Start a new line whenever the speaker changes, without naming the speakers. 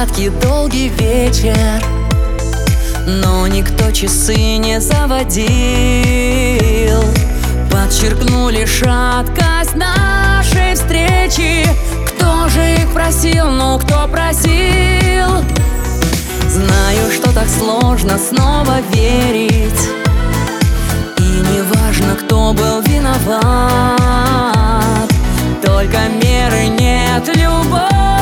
краткий долгий вечер, но никто часы не заводил. Подчеркнули шаткость нашей встречи. Кто же их просил, ну кто просил? Знаю, что так сложно снова верить, и не важно, кто был виноват. Только меры нет, любовь